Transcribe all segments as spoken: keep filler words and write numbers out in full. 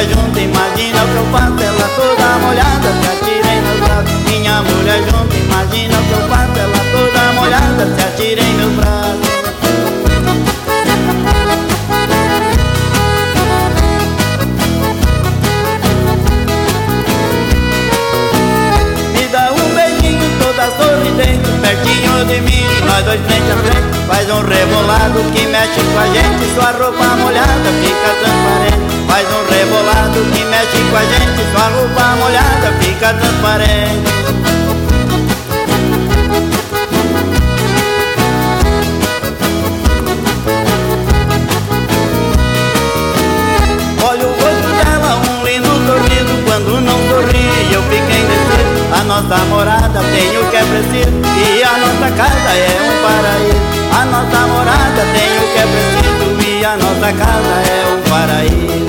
junto, imagina o que eu faço, ela toda molhada, se atira em meus braços. Minha mulher junto, imagina o que eu faço, ela toda molhada, se atira em meus braços. Me dá um beijinho toda sorridente, pertinho de mim, nós dois frente a frente. Faz um rebolado que mexe com a gente, sua roupa molhada fica transparente. Faz um rebolado que mexe com a gente, sua roupa molhada fica transparente. Olha o rosto dela, um lindo sorriso, quando não sorri eu fiquei indeciso. A nossa morada tem o que é preciso e a nossa casa é um paraíso. A nossa morada tem o que é preciso e a nossa casa é um paraíso.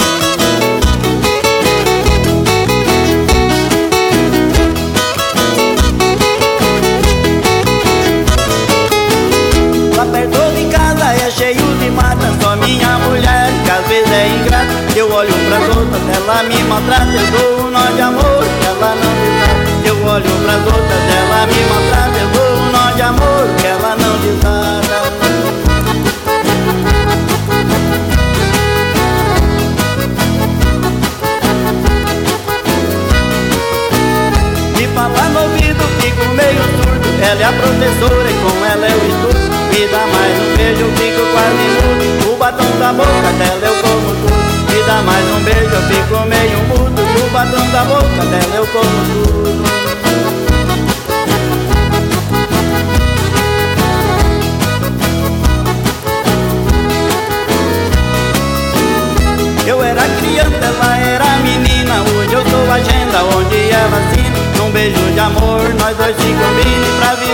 Lá perto de casa é cheio de mata, só minha mulher que às vezes é ingrata. Eu olho pras outras, ela me maltrata, eu dou um nó de amor que ela não desata. Eu olho pras outras, ela me maltrata, eu dou um nó de amor que ela não desata. Me fala no ouvido, fico meio surdo, ela é a professora e com ela eu estudo. Me dá mais um beijo, eu fico quase mudo, o batom da boca dela eu como tudo. Me dá mais um beijo, eu fico meio mudo, o batom da boca dela eu como tudo. Eu era criança, ela era menina, hoje eu sou agenda onde ela assina. Num beijo de amor, nós dois se combinam pra vida.